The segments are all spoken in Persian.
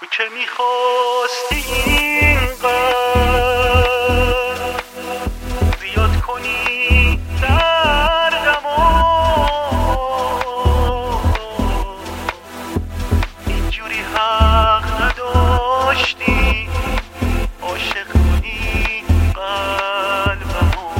که میخواستی اینقدر زیاد کنی دردمو، اینجوری حق نداشتی عاشق کنی قلبمو.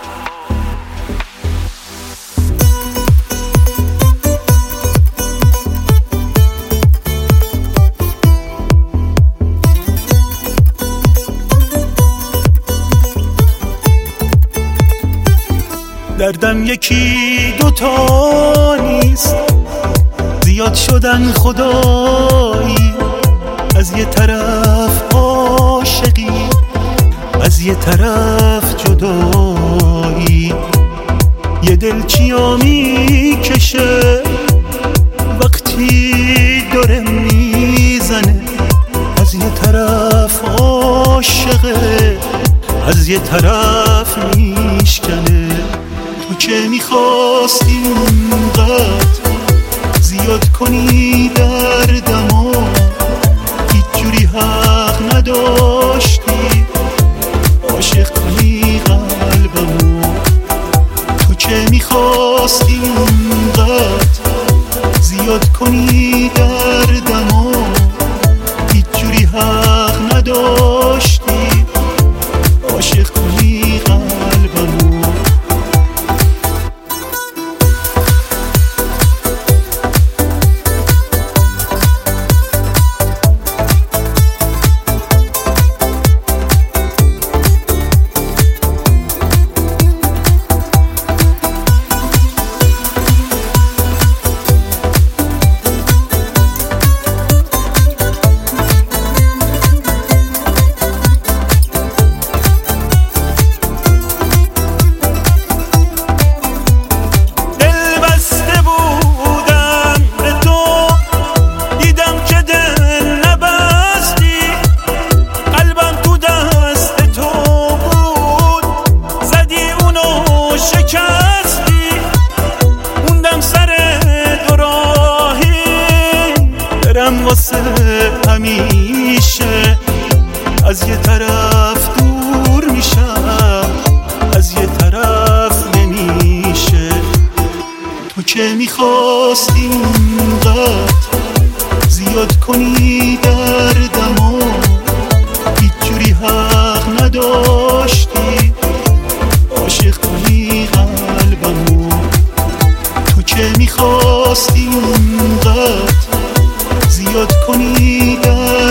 دردم یکی دوتا نیست، زیاد شدن خدایی. از یه طرف عاشقی، از یه طرف جدایی. یه دل چیا میکشه وقتی داره میزنه. از یه طرف عاشقه، از یه طرف میشکنه. تو که میخواستی اونقدر زیاد کنی دردمو، هیچ جوری حق نداشتی عاشق کنی قلبمو. تو که میخواستی اونقدر زیاد کنی دردمو، هیچ جوری حق نداشتی عاشق کنی قلبمو. واسه همیشه از یه طرف دور میشم، از یه طرف نمیشه. تو که میخواستی اونقدر زیاد کنی دردمو، هیچ جوری حق نداشتی عاشق کنی قلبمو. تو که میخواستی اونقدر زیاد کنی